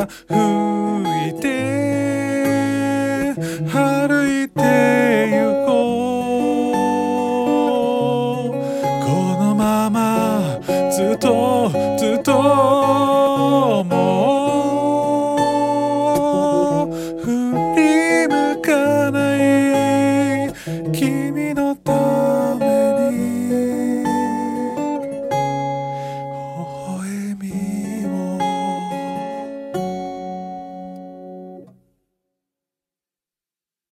吹いて歩いてゆこう。このままずっとずっともう振り向かない君の